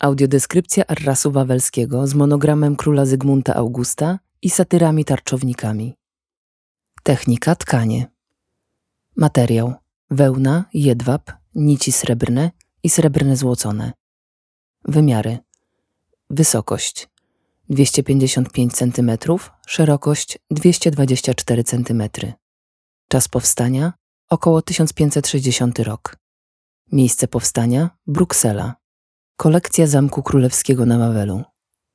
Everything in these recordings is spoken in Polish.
Audiodeskrypcja Arrasu wawelskiego z monogramem króla Zygmunta Augusta i satyrami tarczownikami. Technika tkanie. Materiał: wełna, jedwab, nici srebrne i srebrne złocone. Wymiary: wysokość 255 cm, szerokość 224 cm. Czas powstania: około 1560 rok. Miejsce powstania: Bruksela. Kolekcja Zamku Królewskiego na Wawelu.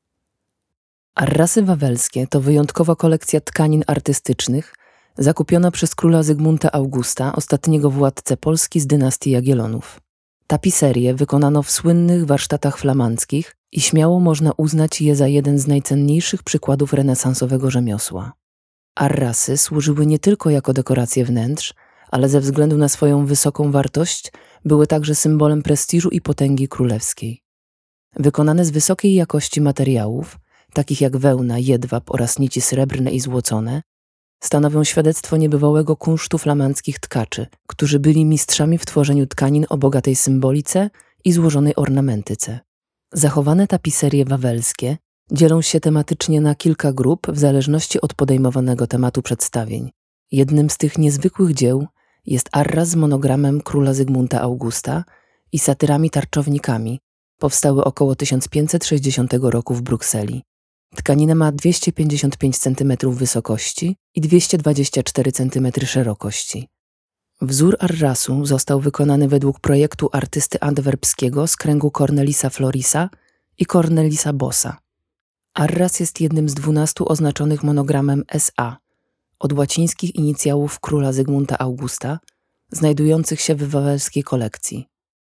Arrasy wawelskie to wyjątkowa kolekcja tkanin artystycznych zakupiona przez króla Zygmunta Augusta, ostatniego władcę Polski z dynastii Jagiellonów. Tapiserie wykonano w słynnych warsztatach flamandzkich i śmiało można uznać je za jeden z najcenniejszych przykładów renesansowego rzemiosła. Arrasy służyły nie tylko jako dekoracje wnętrz, ale ze względu na swoją wysoką wartość były także symbolem prestiżu i potęgi królewskiej. Wykonane z wysokiej jakości materiałów, takich jak wełna, jedwab oraz nici srebrne i złocone, stanowią świadectwo niebywałego kunsztu flamandzkich tkaczy, którzy byli mistrzami w tworzeniu tkanin o bogatej symbolice i złożonej ornamentyce. Zachowane tapiserie wawelskie dzielą się tematycznie na kilka grup w zależności od podejmowanego tematu przedstawień. Jednym z tych niezwykłych dzieł jest arras z monogramem króla Zygmunta Augusta i satyrami tarczownikami, powstały około 1560 roku w Brukseli. Tkanina ma 255 cm wysokości i 224 cm szerokości. Wzór arrasu został wykonany według projektu artysty antwerpskiego z kręgu Cornelisa Florisa i Cornelisa Bossa. Arras jest jednym z 12 oznaczonych monogramem SA, od łacińskich inicjałów króla Zygmunta Augusta, znajdujących się w wawelskiej kolekcji.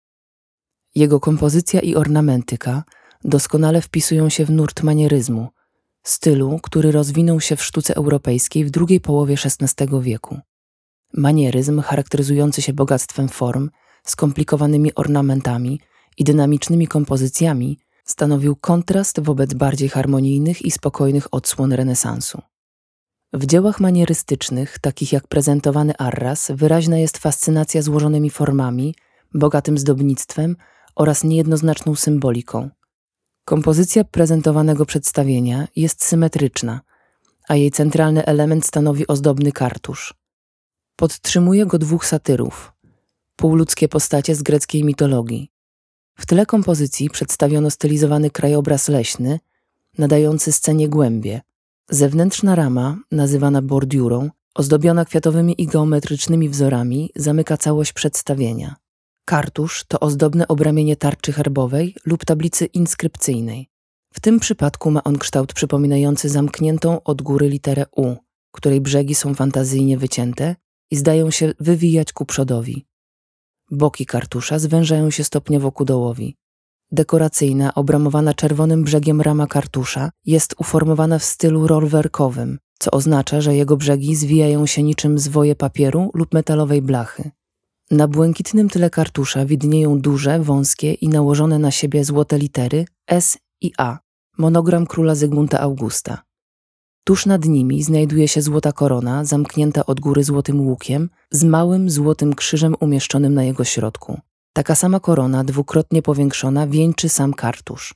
Jego kompozycja i ornamentyka doskonale wpisują się w nurt manieryzmu, stylu, który rozwinął się w sztuce europejskiej w drugiej połowie XVI wieku. Manieryzm, charakteryzujący się bogactwem form, skomplikowanymi ornamentami i dynamicznymi kompozycjami, stanowił kontrast wobec bardziej harmonijnych i spokojnych odsłon renesansu. W dziełach manierystycznych, takich jak prezentowany arras, wyraźna jest fascynacja złożonymi formami, bogatym zdobnictwem oraz niejednoznaczną symboliką. Kompozycja prezentowanego przedstawienia jest symetryczna, a jej centralny element stanowi ozdobny kartusz. Podtrzymuje go dwóch satyrów, półludzkie postacie z greckiej mitologii. W tle kompozycji przedstawiono stylizowany krajobraz leśny, nadający scenie głębię. Zewnętrzna rama, nazywana bordiurą, ozdobiona kwiatowymi i geometrycznymi wzorami, zamyka całość przedstawienia. Kartusz to ozdobne obramienie tarczy herbowej lub tablicy inskrypcyjnej. W tym przypadku ma on kształt przypominający zamkniętą od góry literę U, której brzegi są fantazyjnie wycięte i zdają się wywijać ku przodowi. Boki kartusza zwężają się stopniowo ku dołowi. Dekoracyjna, obramowana czerwonym brzegiem rama kartusza jest uformowana w stylu rolwerkowym, co oznacza, że jego brzegi zwijają się niczym zwoje papieru lub metalowej blachy. Na błękitnym tle kartusza widnieją duże, wąskie i nałożone na siebie złote litery S i A, monogram króla Zygmunta Augusta. Tuż nad nimi znajduje się złota korona, zamknięta od góry złotym łukiem, z małym złotym krzyżem umieszczonym na jego środku. Taka sama korona, dwukrotnie powiększona, wieńczy sam kartusz.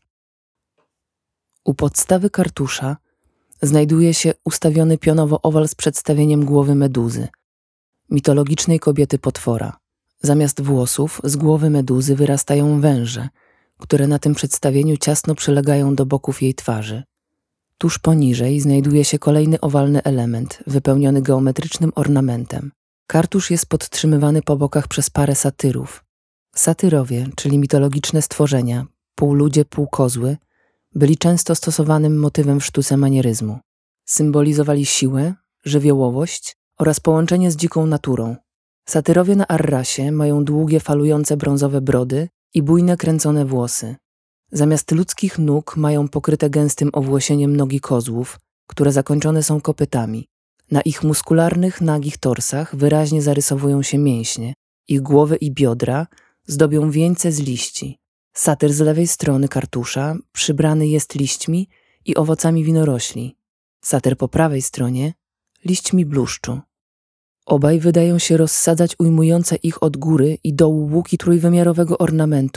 U podstawy kartusza znajduje się ustawiony pionowo owal z przedstawieniem głowy meduzy, mitologicznej kobiety potwora. Zamiast włosów z głowy meduzy wyrastają węże, które na tym przedstawieniu ciasno przylegają do boków jej twarzy. Tuż poniżej znajduje się kolejny owalny element, wypełniony geometrycznym ornamentem. Kartusz jest podtrzymywany po bokach przez parę satyrów. Satyrowie, czyli mitologiczne stworzenia, półludzie, półkozły, byli często stosowanym motywem w sztuce manieryzmu. Symbolizowali siłę, żywiołowość oraz połączenie z dziką naturą. Satyrowie na arrasie mają długie, falujące brązowe brody i bujne, kręcone włosy. Zamiast ludzkich nóg mają pokryte gęstym owłosieniem nogi kozłów, które zakończone są kopytami. Na ich muskularnych, nagich torsach wyraźnie zarysowują się mięśnie. Ich głowy i biodra zdobią wieńce z liści. Satyr z lewej strony kartusza przybrany jest liśćmi i owocami winorośli. Satyr po prawej stronie liśćmi bluszczu. Obaj wydają się rozsadzać ujmujące ich od góry i dołu łuki trójwymiarowego ornamentu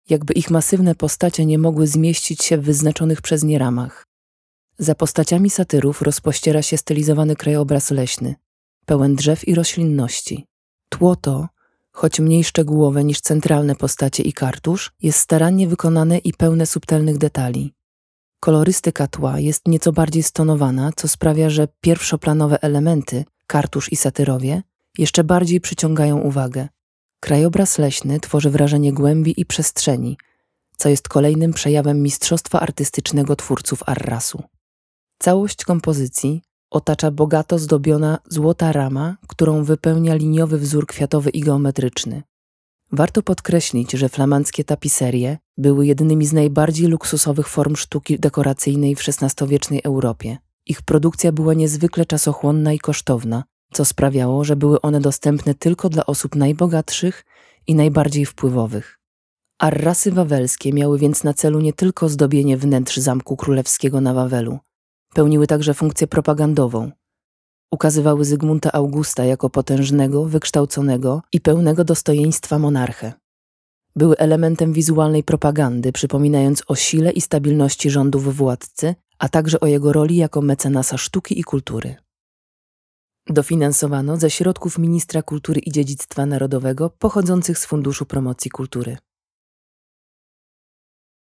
jakby ich masywne postacie nie mogły zmieścić się w wyznaczonych przez nie ramach. Za postaciami satyrów rozpościera się stylizowany krajobraz leśny, pełen drzew i roślinności. Tło to, choć mniej szczegółowe niż centralne postacie i kartusz, jest starannie wykonane i pełne subtelnych detali. Kolorystyka tła jest nieco bardziej stonowana, co sprawia, że pierwszoplanowe elementy, kartusz i satyrowie, jeszcze bardziej przyciągają uwagę. Krajobraz leśny tworzy wrażenie głębi i przestrzeni, co jest kolejnym przejawem mistrzostwa artystycznego twórców Arrasu. Całość kompozycji otacza bogato zdobiona złota rama, którą wypełnia liniowy wzór kwiatowy i geometryczny. Warto podkreślić, że flamandzkie tapiserie były jednymi z najbardziej luksusowych form sztuki dekoracyjnej w XVI-wiecznej Europie. Ich produkcja była niezwykle czasochłonna i kosztowna, co sprawiało, że były one dostępne tylko dla osób najbogatszych i najbardziej wpływowych. Arrasy wawelskie miały więc na celu nie tylko zdobienie wnętrz Zamku Królewskiego na Wawelu, pełniły także funkcję propagandową. Ukazywały Zygmunta Augusta jako potężnego, wykształconego i pełnego dostojeństwa monarchę. Były elementem wizualnej propagandy, przypominając o sile i stabilności rządów władcy, a także o jego roli jako mecenasa sztuki i kultury. Dofinansowano ze środków Ministra Kultury i Dziedzictwa Narodowego pochodzących z Funduszu Promocji Kultury.